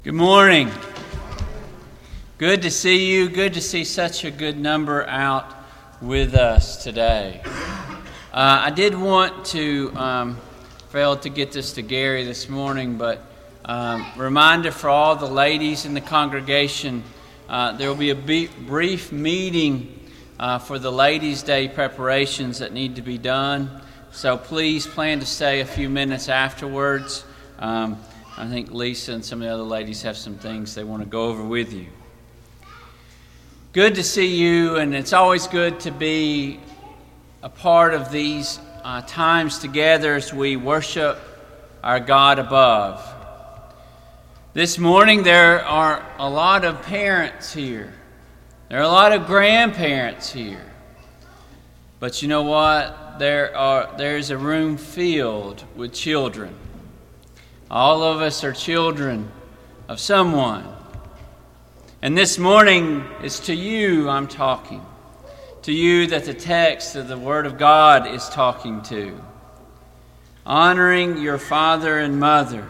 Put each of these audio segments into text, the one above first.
Good morning. Good to see you. Good to see such a good number out with us today. I did want to fail to get this to Gary this morning, but reminder for all the ladies in the congregation, there will be a brief meeting for the Ladies' Day preparations that need to be done. So please plan to stay a few minutes afterwards. I think Lisa and some of the other ladies have some things they want to go over with you. Good to see you, and it's always good to be a part of these times together as we worship our God above. This morning there are a lot of parents here. There are a lot of grandparents here. But you know what? There's a room filled with children. All of us are children of someone. And this morning, it's to you I'm talking. To you that the text of the Word of God is talking to. Honoring your father and mother.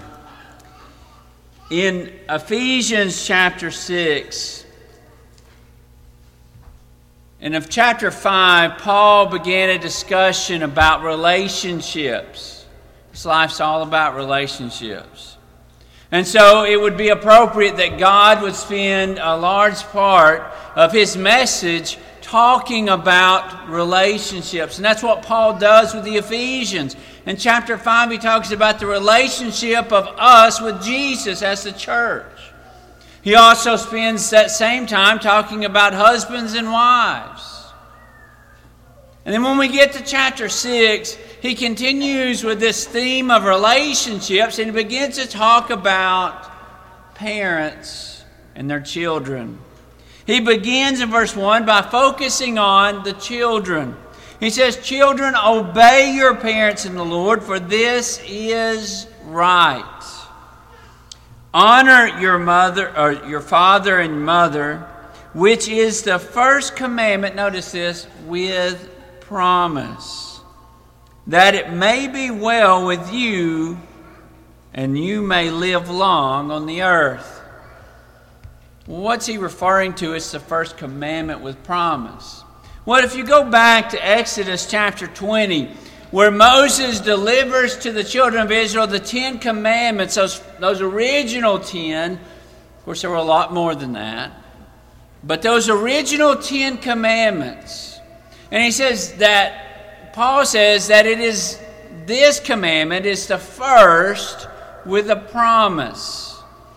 In Ephesians chapter 6, and of chapter 5, Paul began a discussion about relationships. His life's all about relationships. And so it would be appropriate that God would spend a large part of his message talking about relationships. And that's what Paul does with the Ephesians. In chapter 5, he talks about the relationship of us with Jesus as the church. He also spends that same time talking about husbands and wives. And then when we get to chapter 6, he continues with this theme of relationships, and he begins to talk about parents and their children. He begins in verse 1 by focusing on the children. He says, "Children, obey your parents in the Lord, for this is right. Honor your mother or your father and mother, which is the first commandment," notice this, "with promise, that it may be well with you and you may live long on the earth." What's he referring to as the first commandment with promise? Well, if you go back to Exodus chapter 20, where Moses delivers to the children of Israel the 10 commandments, those original 10, of course there were a lot more than that, but those original 10 commandments. And he says that, Paul says that it is, this commandment is the first with a promise.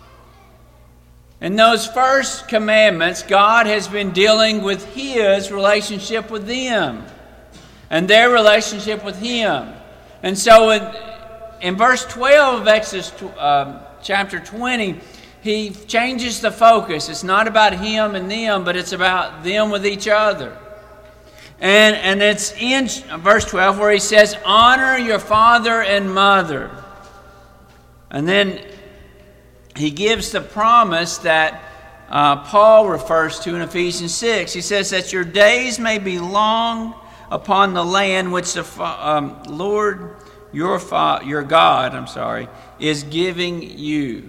In those first commandments, God has been dealing with his relationship with them and their relationship with him. And so in verse 12 of Exodus chapter 20, he changes the focus. It's not about him and them, but it's about them with each other. And it's in verse 12 where he says, "Honor your father and mother." And then he gives the promise that Paul refers to in Ephesians 6. He says that your days may be long upon the land which the Lord your God is giving you.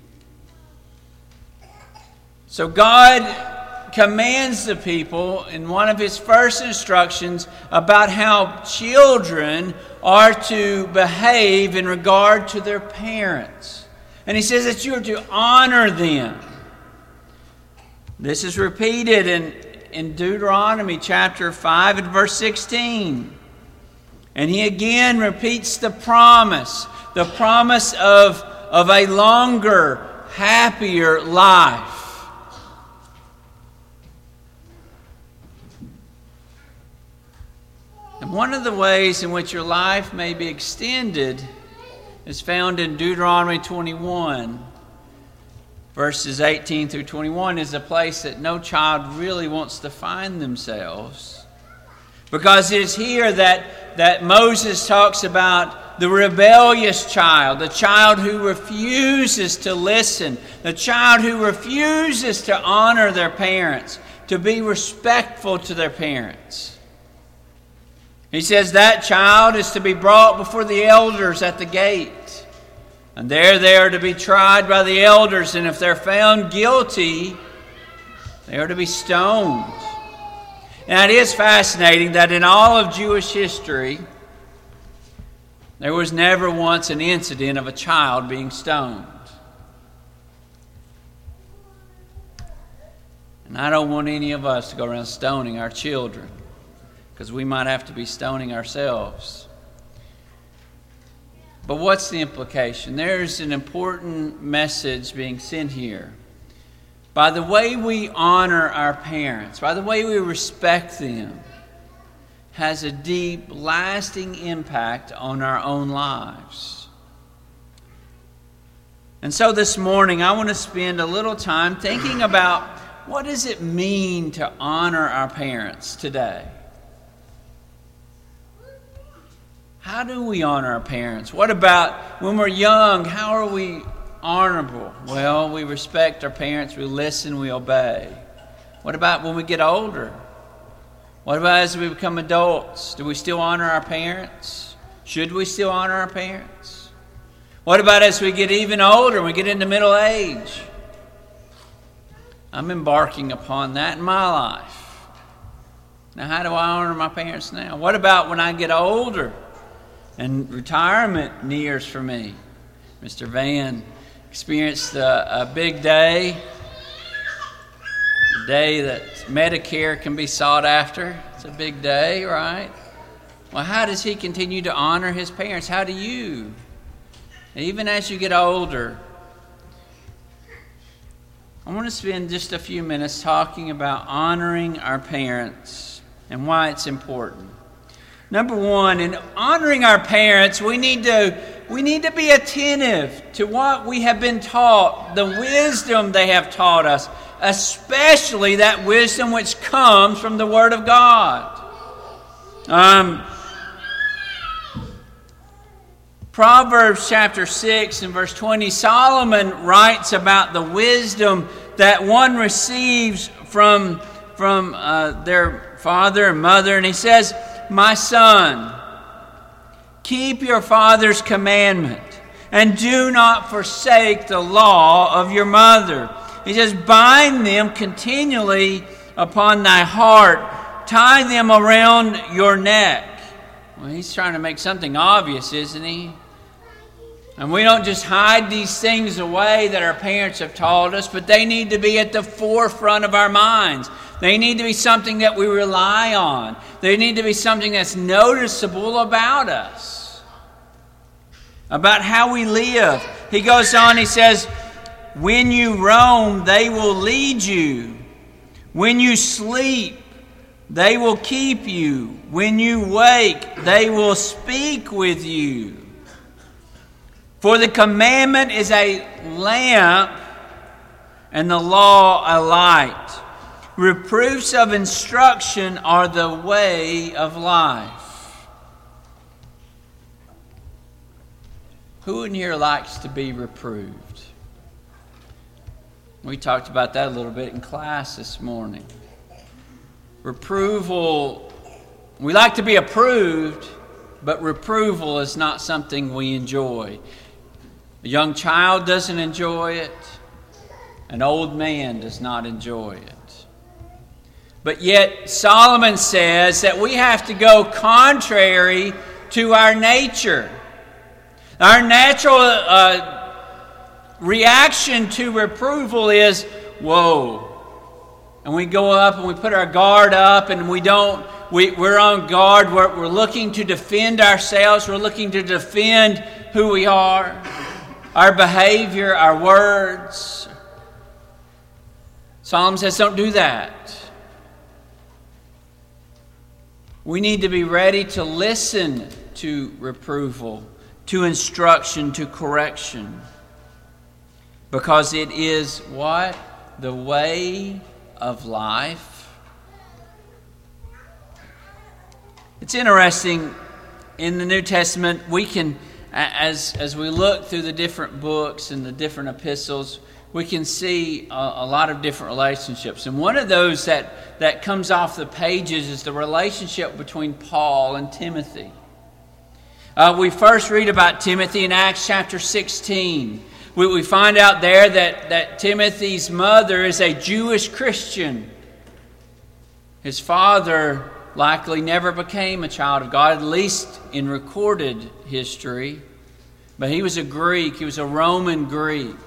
So God commands the people in one of his first instructions about how children are to behave in regard to their parents. And he says that you are to honor them. This is repeated in Deuteronomy chapter 5 and verse 16. And he again repeats the promise of a longer, happier life. And one of the ways in which your life may be extended is found in Deuteronomy 21. Verses 18 through 21 is a place that no child really wants to find themselves. Because it is here that Moses talks about the rebellious child, the child who refuses to listen, the child who refuses to honor their parents, to be respectful to their parents. He says that child is to be brought before the elders at the gate. And there they are to be tried by the elders, and if they're found guilty, they are to be stoned. Now it is fascinating that in all of Jewish history, there was never once an incident of a child being stoned. And I don't want any of us to go around stoning our children, because we might have to be stoning ourselves. But what's the implication? There's an important message being sent here. By the way we honor our parents, by the way we respect them, has a deep, lasting impact on our own lives. And so this morning, I want to spend a little time thinking about what does it mean to honor our parents today? How do we honor our parents? What about when we're young? How are we honorable? Well, we respect our parents, we listen, we obey. What about when we get older? What about as we become adults? Do we still honor our parents? Should we still honor our parents? What about as we get even older, we get into middle age? I'm embarking upon that in my life. Now, how do I honor my parents now? What about when I get older and retirement nears for me? Mr. Van experienced a big day, a day that Medicare can be sought after. It's a big day, right? Well, how does he continue to honor his parents? How do you? Even as you get older, I want to spend just a few minutes talking about honoring our parents and why it's important. Number one, in honoring our parents, we need to be attentive to what we have been taught, the wisdom they have taught us, especially that wisdom which comes from the Word of God. Proverbs chapter 6 and verse 20, Solomon writes about the wisdom that one receives from their father and mother. And he says, "My son, keep your father's commandment and do not forsake the law of your mother." He says, "Bind them continually upon thy heart, tie them around your neck." Well, he's trying to make something obvious, isn't he? And we don't just hide these things away that our parents have taught us, but they need to be at the forefront of our minds. They need to be something that we rely on. They need to be something that's noticeable about us, about how we live. He goes on, he says, "When you roam, they will lead you. When you sleep, they will keep you. When you wake, they will speak with you. For the commandment is a lamp and the law a light. Reproofs of instruction are the way of life." Who in here likes to be reproved? We talked about that a little bit in class this morning. Reproval, we like to be approved, but reproval is not something we enjoy. A young child doesn't enjoy it. An old man does not enjoy it. But yet Solomon says that we have to go contrary to our nature. Our natural reaction to reproval is, whoa. And we go up and we put our guard up and we're on guard. We're looking to defend ourselves. We're looking to defend who we are, our behavior, our words. Solomon says, don't do that. We need to be ready to listen to reproval, to instruction, to correction. Because it is what? The way of life. It's interesting, in the New Testament, we can, as we look through the different books and the different epistles, we can see a lot of different relationships. And one of those that comes off the pages is the relationship between Paul and Timothy. We first read about Timothy in Acts chapter 16. We find out there that Timothy's mother is a Jewish Christian. His father likely never became a child of God, at least in recorded history. But he was a Greek. He was a Roman Greek.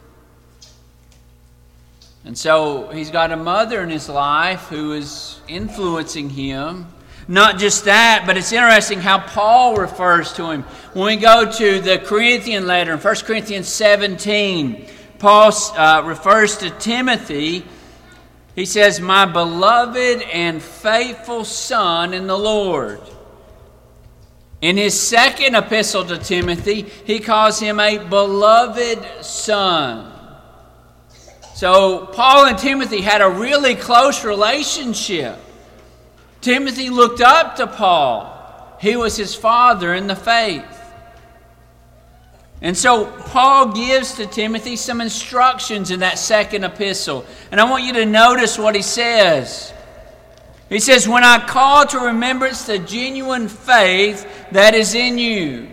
And so he's got a mother in his life who is influencing him. Not just that, but it's interesting how Paul refers to him. When we go to the Corinthian letter in 1 Corinthians 17, Paul refers to Timothy. He says, "My beloved and faithful son in the Lord." In his second epistle to Timothy, he calls him a beloved son. So Paul and Timothy had a really close relationship. Timothy looked up to Paul. He was his father in the faith. And so Paul gives to Timothy some instructions in that second epistle. And I want you to notice what he says. He says, "When I call to remembrance the genuine faith that is in you."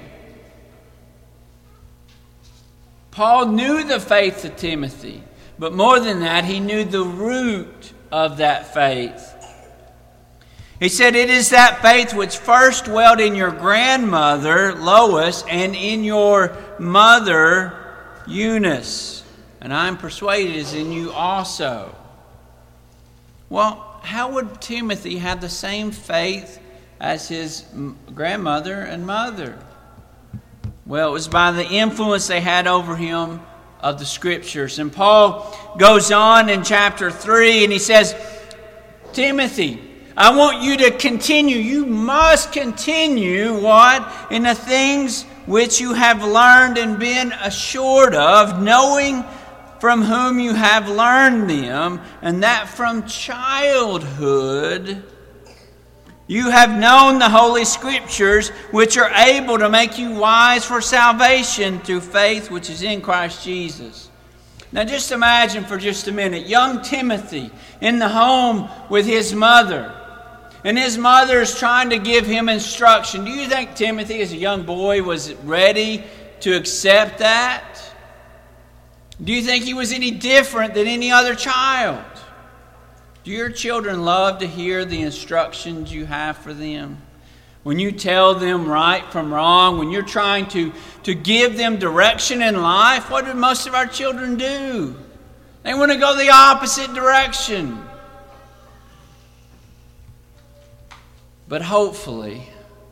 Paul knew the faith of Timothy. But more than that, he knew the root of that faith. He said, "It is that faith which first dwelt in your grandmother, Lois, and in your mother, Eunice. And I am persuaded is in you also." Well, how would Timothy have the same faith as his grandmother and mother? Well, it was by the influence they had over him of the Scriptures. And Paul goes on in chapter 3 and he says, "Timothy, I want you to continue. You must continue what? In the things which you have learned and been assured of, knowing from whom you have learned them, and that from childhood you have known the Holy Scriptures, which are able to make you wise for salvation through faith which is in Christ Jesus." Now just imagine for just a minute, young Timothy in the home with his mother. And his mother is trying to give him instruction. Do you think Timothy, as a young boy, was ready to accept that? Do you think he was any different than any other child? Do your children love to hear the instructions you have for them? When you tell them right from wrong, when you're trying to give them direction in life, what do most of our children do? They want to go the opposite direction. But hopefully,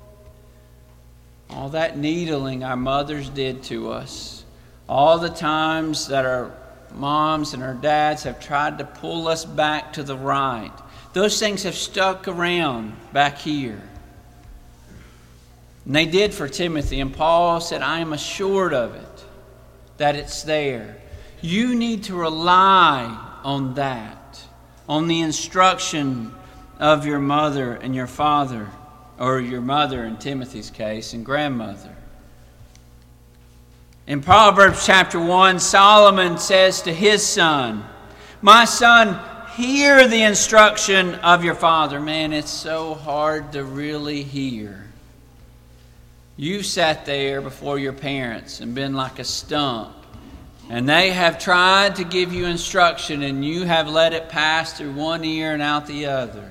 all that needling our mothers did to us, all the times that our moms and our dads have tried to pull us back to the right, those things have stuck around back here. And they did for Timothy. And Paul said, "I am assured of it, that it's there." You need to rely on that, on the instruction of your mother and your father, or your mother in Timothy's case, and grandmother. In Proverbs chapter 1, Solomon says to his son, "My son, hear the instruction of your father." Man, it's so hard to really hear. You've sat there before your parents and been like a stump, and they have tried to give you instruction, and you have let it pass through one ear and out the other.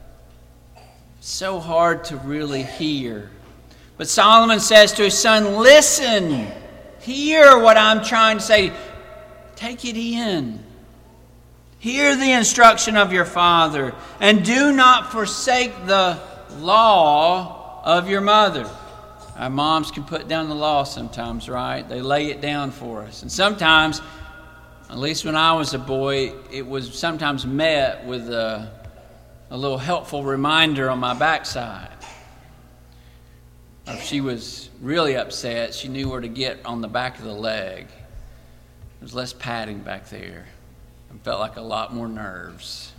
So hard to really hear. But Solomon says to his son, "Listen, hear what I'm trying to say. Take it in. Hear the instruction of your father, and do not forsake the law of your mother." Our moms can put down the law sometimes, right? They lay it down for us. And sometimes, at least when I was a boy, it was sometimes met with a little helpful reminder on my backside. Or if she was really upset, she knew where to get on the back of the leg. There was less padding back there. It felt like a lot more nerves.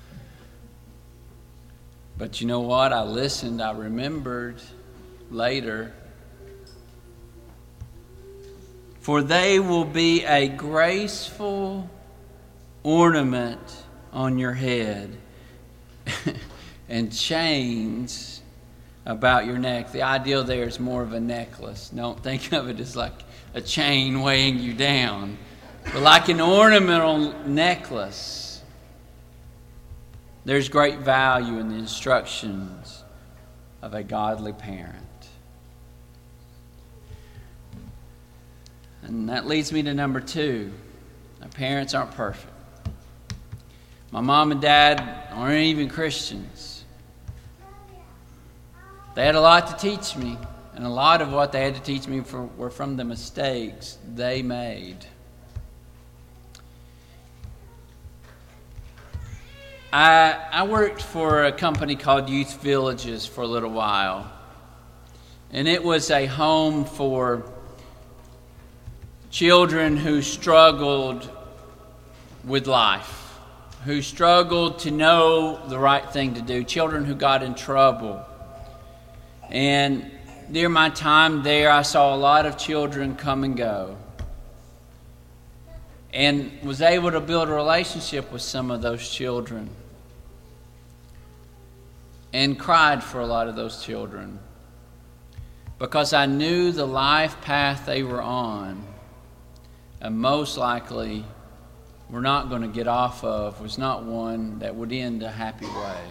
But you know what? I listened. I remembered later. "For they will be a graceful ornament on your head, and chains about your neck. The ideal there is more of a necklace. Don't think of it as like a chain weighing you down, but like an ornamental necklace. There's great value in the instructions of a godly parent. And that leads me to number 2. Our parents aren't perfect. My mom and dad aren't even Christians. They had a lot to teach me, and a lot of what they had to teach me were from the mistakes they made. I worked for a company called Youth Villages for a little while, and it was a home for children who struggled with life, who struggled to know the right thing to do, children who got in trouble. And during my time there, I saw a lot of children come and go, and was able to build a relationship with some of those children, and cried for a lot of those children, because I knew the life path they were on, and most likely were not going to get off of, was not one that would end a happy way.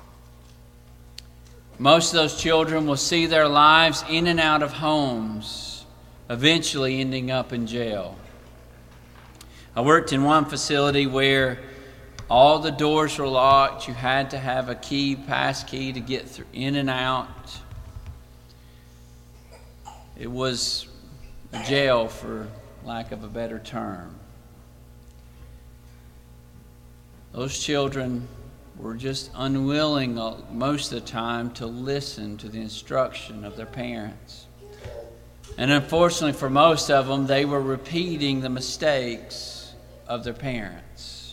Most of those children will see their lives in and out of homes, eventually ending up in jail. I worked in one facility where all the doors were locked. You had to have a key, pass key, to get through, in and out. It was a jail, for lack of a better term. Those children were just unwilling most of the time to listen to the instruction of their parents. And unfortunately for most of them, they were repeating the mistakes of their parents.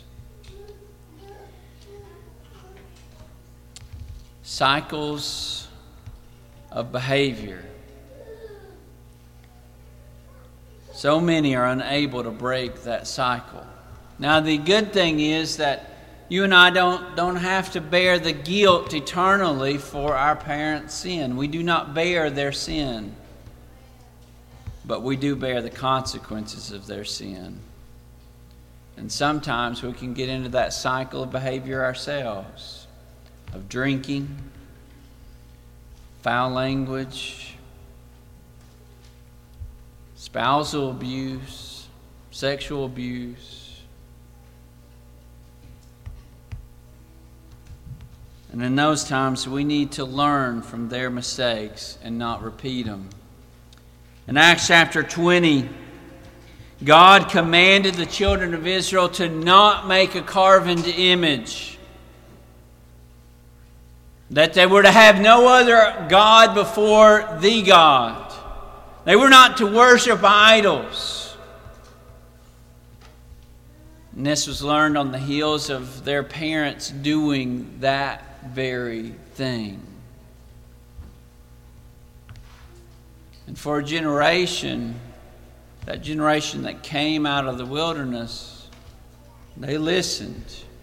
Cycles of behavior. So many are unable to break that cycle. Now, the good thing is that you and I don't have to bear the guilt eternally for our parents' sin. We do not bear their sin, but we do bear the consequences of their sin. And sometimes we can get into that cycle of behavior ourselves, of drinking, foul language, spousal abuse, sexual abuse. And in those times, we need to learn from their mistakes and not repeat them. In Acts chapter 20, God commanded the children of Israel to not make a carven image, that they were to have no other God before the God. They were not to worship idols. And this was learned on the heels of their parents doing that very thing. And for a generation, that generation that came out of the wilderness, they listened.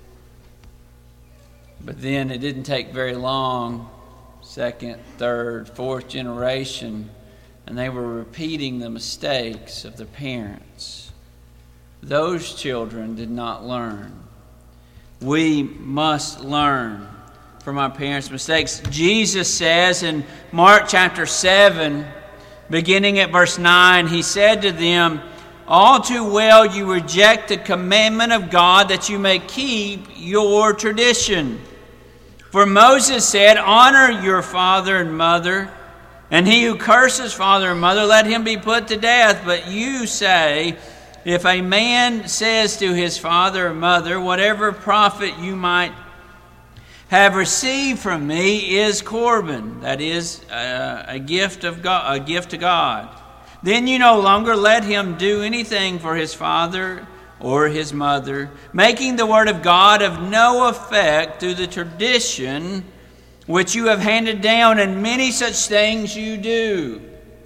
But then it didn't take very long, second, third, fourth generation, and they were repeating the mistakes of their parents. Those children did not learn. We must learn from our parents' mistakes. Jesus says in Mark chapter 7, beginning at verse 9, he said to them, "All too well you reject the commandment of God that you may keep your tradition. For Moses said, 'Honor your father and mother,' and he who curses father and mother, let him be put to death. But you say, if a man says to his father or mother, 'Whatever profit you might have received from me is Corban,' that is a gift of God, a gift to God, then you no longer let him do anything for his father or his mother, making the word of God of no effect through the tradition which you have handed down, and many such things you do."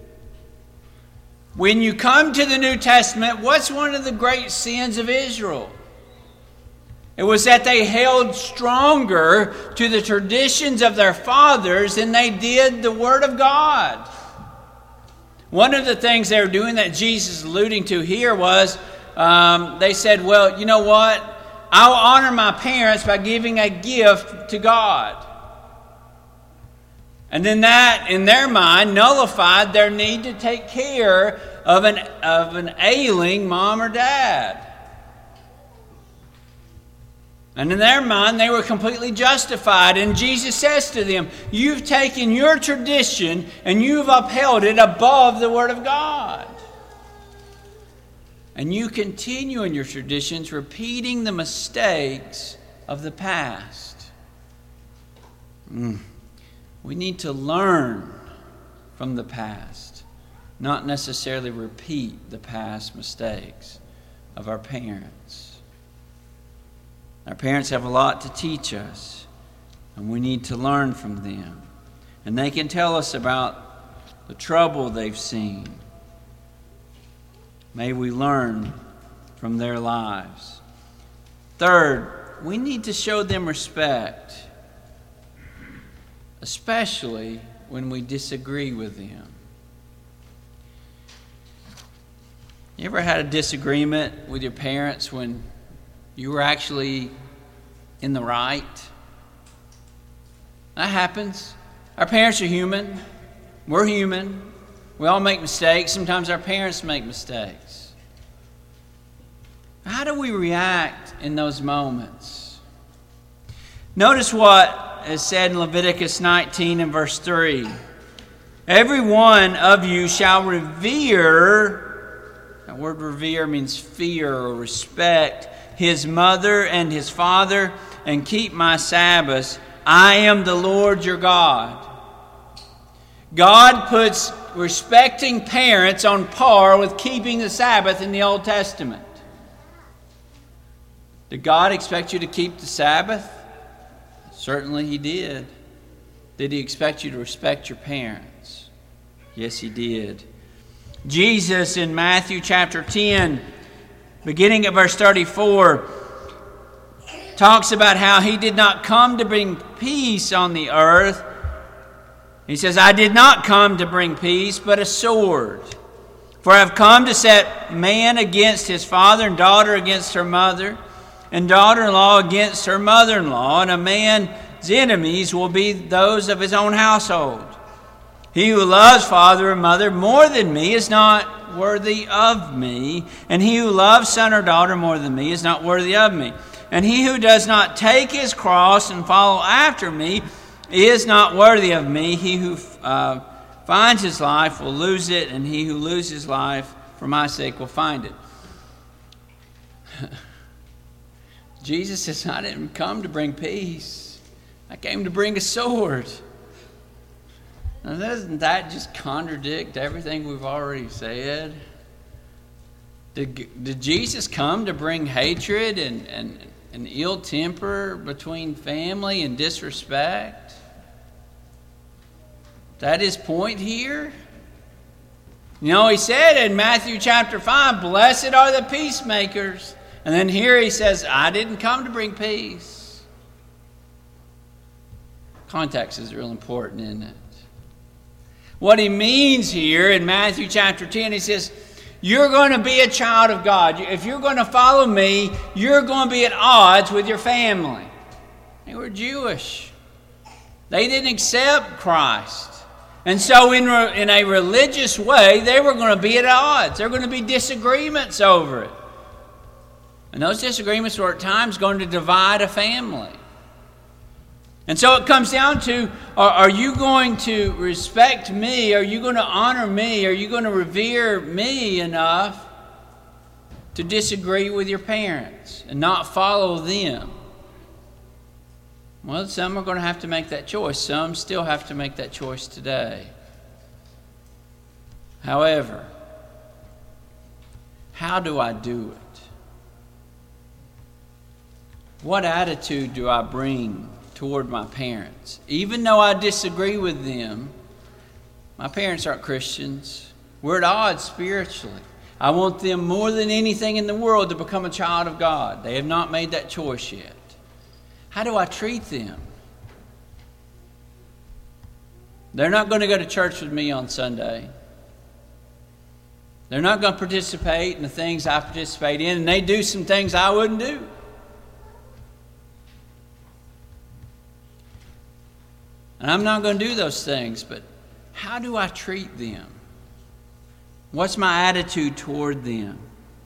When you come to the New Testament, what's one of the great sins of Israel? It was that they held stronger to the traditions of their fathers than they did the Word of God. One of the things they were doing that Jesus is alluding to here was they said, well, you know what? I'll honor my parents by giving a gift to God. And then that, in their mind, nullified their need to take care of an ailing mom or dad. And in their mind, they were completely justified. And Jesus says to them, you've taken your tradition and you've upheld it above the Word of God. And you continue in your traditions, repeating the mistakes of the past. We need to learn from the past, not necessarily repeat the past mistakes of our parents. Our parents have a lot to teach us, and we need to learn from them. And they can tell us about the trouble they've seen. May we learn from their lives. Third, we need to show them respect, especially when we disagree with them. You ever had a disagreement with your parents when you were actually in the right? That happens. Our parents are human. We're human. We all make mistakes. Sometimes our parents make mistakes. How do we react in those moments? Notice what is said in Leviticus 19 and verse 3. Every one of you shall revere, that word revere means fear or respect, his mother and his father, and keep my Sabbaths. I am the Lord your God. God puts respecting parents on par with keeping the Sabbath in the Old Testament. Did God expect you to keep the Sabbath? Certainly He did. Did He expect you to respect your parents? Yes, He did. Jesus in Matthew chapter 10, beginning at verse 34, talks about how He did not come to bring peace on the earth. He says, I did not come to bring peace, but a sword. For I have come to set man against his father, and daughter against her mother, and daughter-in-law against her mother-in-law, and a man's enemies will be those of his own household. He who loves father or mother more than me is not worthy of me, and he who loves son or daughter more than me is not worthy of me. And he who does not take his cross and follow after me is not worthy of me. He who finds his life will lose it, and he who loses life for my sake will find it. Jesus says, I didn't come to bring peace. I came to bring a sword. Now, doesn't that just contradict everything we've already said? Did Jesus come to bring hatred and ill temper between family and disrespect? That his point here? You know, He said in Matthew chapter 5, blessed are the peacemakers. And then here He says, I didn't come to bring peace. Context is real important, isn't it? What He means here in Matthew chapter 10, He says, you're going to be a child of God. If you're going to follow me, you're going to be at odds with your family. They were Jewish. They didn't accept Christ. And so in a religious way, they were going to be at odds. There were going to be disagreements over it. And those disagreements were at times going to divide a family. And so it comes down to, are you going to respect me? Are you going to honor me? Are you going to revere me enough to disagree with your parents and not follow them? Well, some are going to have to make that choice. Some still have to make that choice today. However, how do I do it? What attitude do I bring toward my parents? Even though I disagree with them, my parents aren't Christians. We're at odds spiritually. I want them more than anything in the world to become a child of God. They have not made that choice yet. How do I treat them? They're not going to go to church with me on Sunday. They're not going to participate in the things I participate in, and they do some things I wouldn't do. And I'm not going to do those things, but how do I treat them? What's my attitude toward them?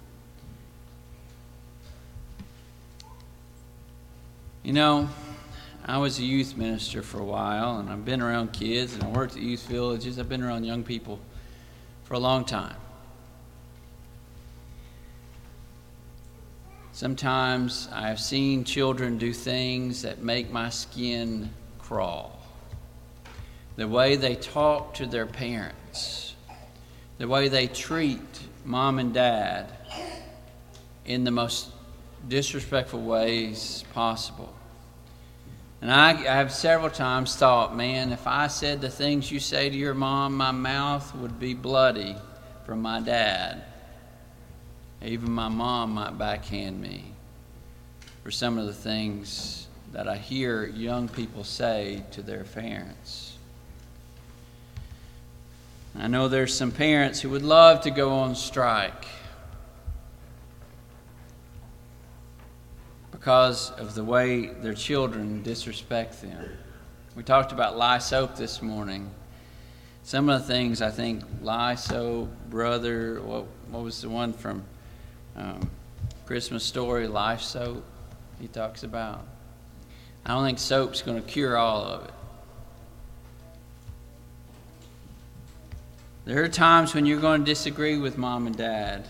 You know, I was a youth minister for a while, and I've been around kids, and I worked at youth villages. I've been around young people for a long time. Sometimes I have seen children do things that make my skin crawl. The way they talk to their parents, the way they treat mom and dad in the most disrespectful ways possible. And I have several times thought, man, if I said the things you say to your mom, my mouth would be bloody from my dad. Even my mom might backhand me for some of the things that I hear young people say to their parents. I know there's some parents who would love to go on strike because of the way their children disrespect them. We talked about Lye Soap this morning. Some of the things I think Lye Soap, Brother, what was the one from Christmas Story, Life Soap, he talks about. I don't think soap's going to cure all of it. There are times when you're going to disagree with mom and dad.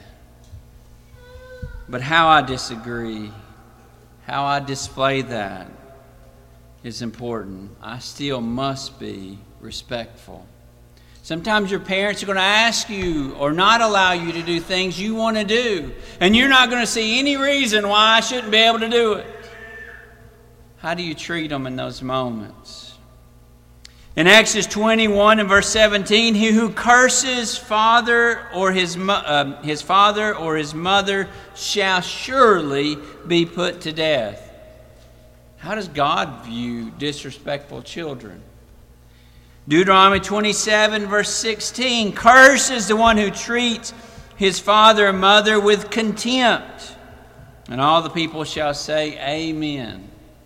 But how I disagree, how I display that is important. I still must be respectful. Sometimes your parents are going to ask you or not allow you to do things you want to do. And you're not going to see any reason why I shouldn't be able to do it. How do you treat them in those moments? In Exodus 21 and verse 17, he who curses father or his father or his mother shall surely be put to death. How does God view disrespectful children? Deuteronomy 27 verse 16, cursed is the one who treats his father or mother with contempt. And all the people shall say, Amen.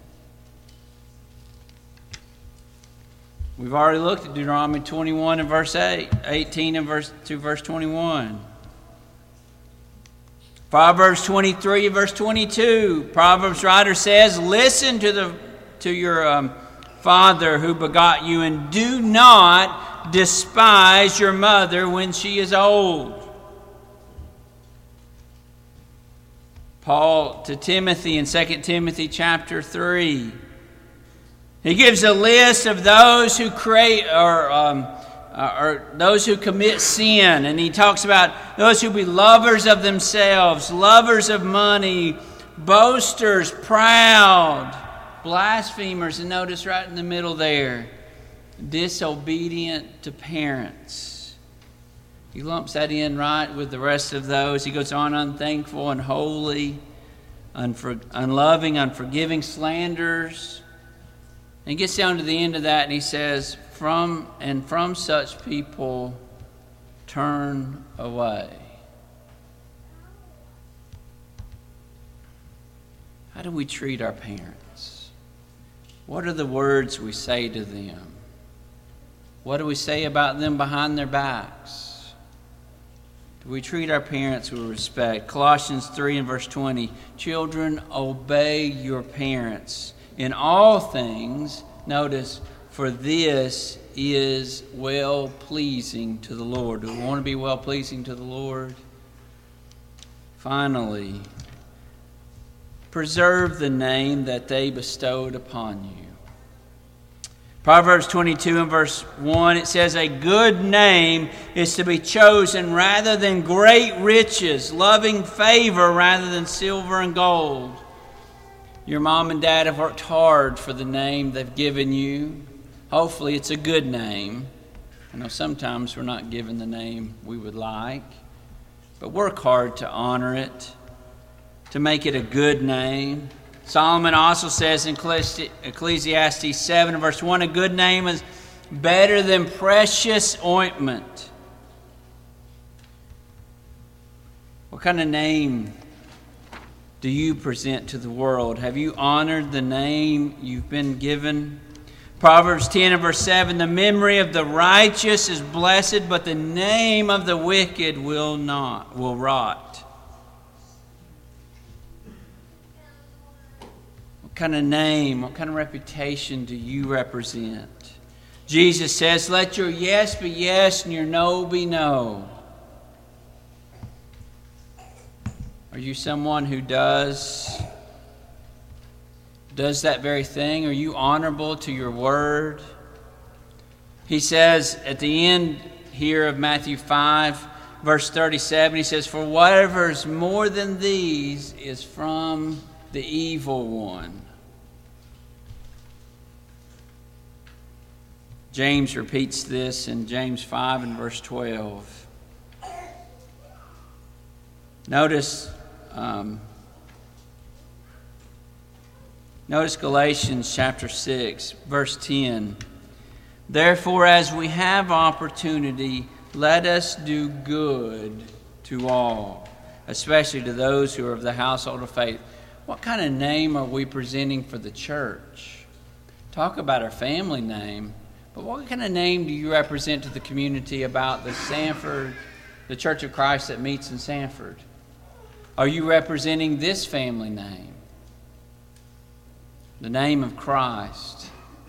We've already looked at Deuteronomy 21 and verse 18 and verse 21. Proverbs 23 and verse 22. Proverbs writer says, listen to your father who begot you, and do not despise your mother when she is old. Paul to Timothy in 2 Timothy chapter 3. He gives a list of those who create or those who commit sin, and he talks about those who be lovers of themselves, lovers of money, boasters, proud, blasphemers, and notice right in the middle there, disobedient to parents. He lumps that in right with the rest of those. He goes on, unthankful, unholy, unloving, unforgiving, slanderers. And he gets down to the end of that and he says, from such people turn away. How do we treat our parents? What are the words we say to them? What do we say about them behind their backs? Do we treat our parents with respect? Colossians 3 and verse 20, children, obey your parents in all things, notice, for this is well-pleasing to the Lord. Do we want to be well-pleasing to the Lord? Finally, preserve the name that they bestowed upon you. Proverbs 22 and verse 1, it says, a good name is to be chosen rather than great riches, loving favor rather than silver and gold. Your mom and dad have worked hard for the name they've given you. Hopefully it's a good name. I know sometimes we're not given the name we would like. but work hard to honor it, to make it a good name. Solomon also says in Ecclesiastes 7, verse 1, a good name is better than precious ointment. What kind of name do you present to the world? Have you honored the name you've been given? Proverbs 10 and verse 7, the memory of the righteous is blessed, but the name of the wicked will rot. What kind of name, what kind of reputation do you represent? Jesus says, let your yes be yes and your no be no. Are you someone who does that very thing? Are you honorable to your word? He says at the end here of Matthew 5, verse 37, he says, for whatever is more than these is from the evil one. James repeats this in James 5 and verse 12. Notice Galatians chapter 6, verse 10. Therefore, as we have opportunity, let us do good to all, especially to those who are of the household of faith. What kind of name are we presenting for the church? Talk about our family name, but what kind of name do you represent to the community about the Church of Christ that meets in Sanford? Are you representing this family name? The name of Christ.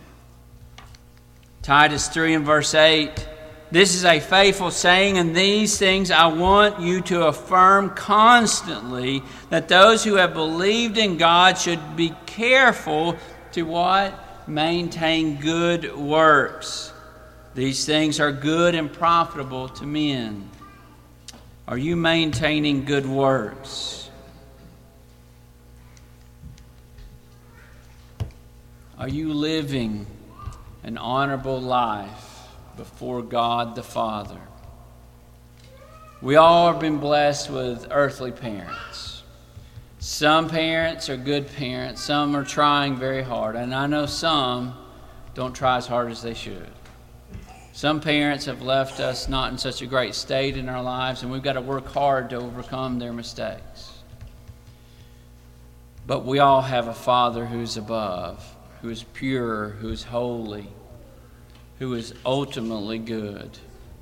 Titus 3 and verse 8. This is a faithful saying, and these things I want you to affirm constantly, that those who have believed in God should be careful to what? Maintain good works. These things are good and profitable to men. Are you maintaining good works? Are you living an honorable life before God the Father? We all have been blessed with earthly parents. Some parents are good parents. Some are trying very hard. And I know some don't try as hard as they should. Some parents have left us not in such a great state in our lives, and we've got to work hard to overcome their mistakes. But we all have a Father who's above, who is pure, who is holy, who is ultimately good.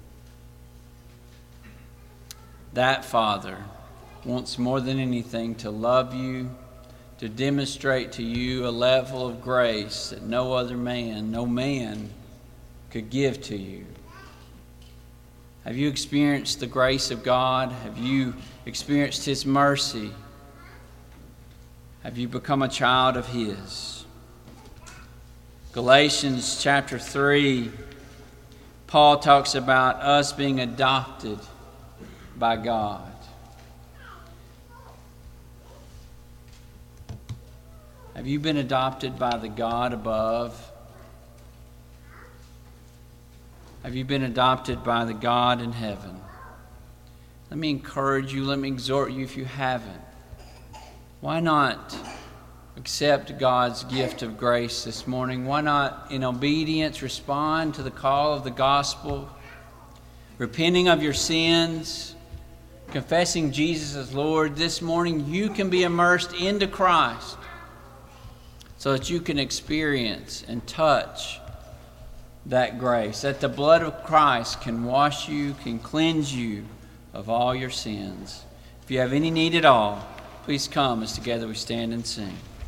That Father wants more than anything to love you, to demonstrate to you a level of grace that no man could give to you. Have you experienced the grace of God? Have you experienced His mercy? Have you become a child of His? Galatians chapter 3, Paul talks about us being adopted by God. Have you been adopted by the God above? Have you been adopted by the God in heaven? Let me encourage you, let me exhort you if you haven't. Why not accept God's gift of grace this morning? Why not, in obedience, respond to the call of the gospel, repenting of your sins, confessing Jesus as Lord? This morning you can be immersed into Christ so that you can experience and touch that grace, that the blood of Christ can wash you, can cleanse you of all your sins. If you have any need at all, please come as together we stand and sing.